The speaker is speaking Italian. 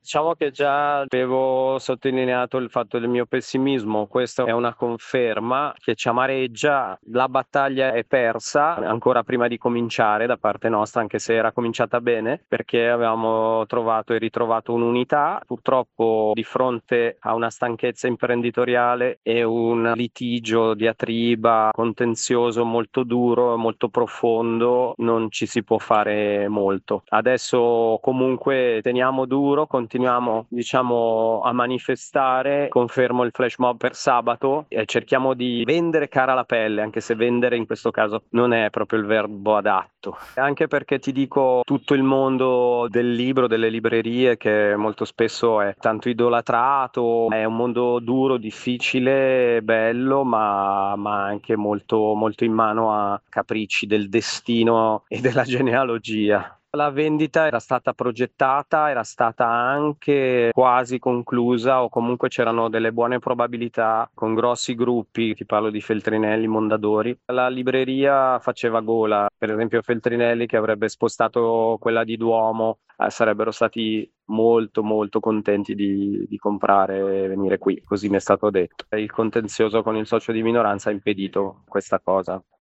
Diciamo che già avevo sottolineato il fatto del mio pessimismo, questa è una conferma che ci amareggia, la battaglia è persa ancora prima di cominciare da parte nostra, anche se era cominciata bene, perché avevamo trovato e ritrovato un'unità, purtroppo di fronte a una stanchezza imprenditoriale e un litigio, diatriba, contenzioso molto duro, molto profondo, non ci si può fare molto. Adesso comunque teniamo duro, continuiamo, diciamo, a manifestare, confermo il flash mob per sabato e cerchiamo di vendere cara la pelle, anche se vendere in questo caso non è proprio il verbo adatto. Anche perché ti dico, tutto il mondo del libro, delle librerie, che molto spesso è tanto idolatrato, è un mondo duro, difficile, bello, ma anche molto, molto in mano a capricci del destino e della genealogia. La vendita era stata progettata, era stata anche quasi conclusa o comunque c'erano delle buone probabilità con grossi gruppi, ti parlo di Feltrinelli, Mondadori. La libreria faceva gola, per esempio Feltrinelli che avrebbe spostato quella di Duomo, sarebbero stati molto molto contenti di comprare e venire qui, così mi è stato detto. Il contenzioso con il socio di minoranza ha impedito questa cosa.